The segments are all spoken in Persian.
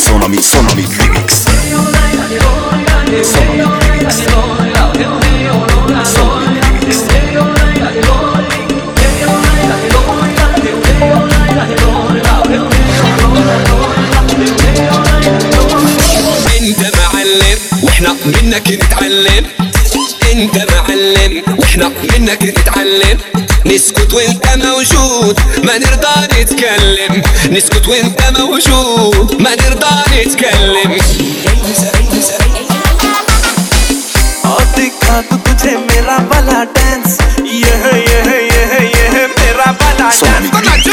Sono mi lyrics. Sono mi lyrics. Sono mi lyrics. انت معلم واحنا منك نتعلم. انت معلم واحنا منك نتعلم. نسكت وانت موجود ما نرضى نتكلم. نسكت وانت موجود ما نرضى نتكلم. दिखा तू तुझे मेरा वाला डांस ये मेरा वाला डांस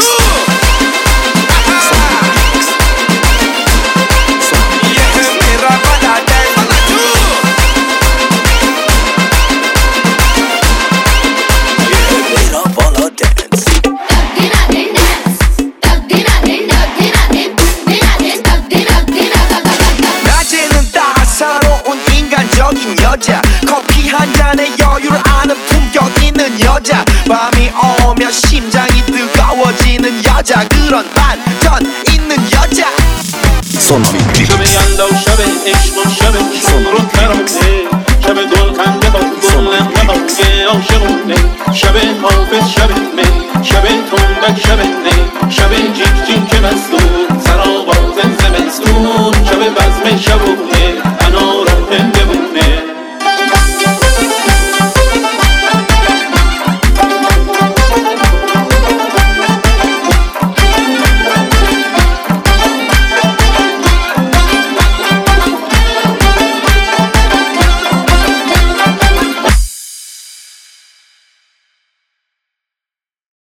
여자 커피 한 잔에 여유를 아는 품격 있는 여자 밤이 오면 심장이 뜨거워지는 여자 그런 반전 있는 여자 Sono mi lyrics. شب یلدا و شب عشق و شب شور و ترانه شب گل خنده با گل لحظه عاشقونه شب حافظ شب می شب تندک شب